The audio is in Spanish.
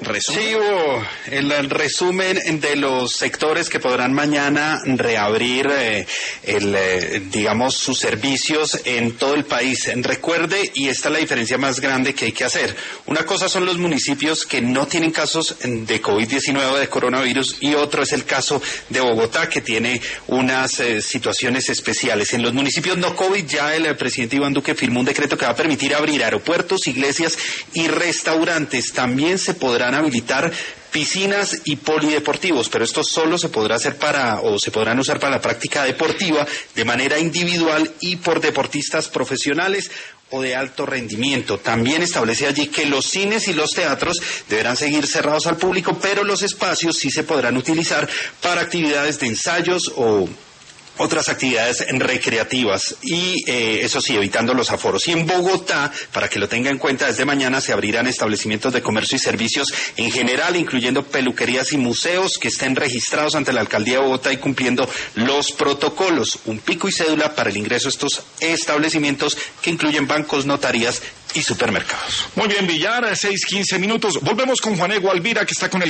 resumen. Sí, Hugo, el resumen de los sectores que podrán mañana reabrir, digamos, sus servicios en todo el país. Recuerde, y esta es la diferencia más grande que hay que hacer. Una cosa son los municipios que no tienen casos de COVID-19 o de coronavirus, y otro es el caso de Bogotá, que tiene unas situaciones especiales. En los municipios no COVID, ya el presidente Iván Duque firmó un decreto que va a permitir abrir aeropuertos, iglesias y restaurantes. También se podrán habilitar piscinas y polideportivos, pero esto solo se podrá hacer se podrán usar para la práctica deportiva de manera individual y por deportistas profesionales o de alto rendimiento. También establece allí que los cines y los teatros deberán seguir cerrados al público, pero los espacios sí se podrán utilizar para actividades de ensayos o otras actividades recreativas y eso sí, evitando los aforos. Y en Bogotá, para que lo tenga en cuenta, desde mañana se abrirán establecimientos de comercio y servicios en general, incluyendo peluquerías y museos que estén registrados ante la Alcaldía de Bogotá y cumpliendo los protocolos. Un pico y cédula para el ingreso a estos establecimientos que incluyen bancos, notarías y supermercados. Muy bien, Villar, 6:15. Volvemos con Juan Ego Alvira, que está con el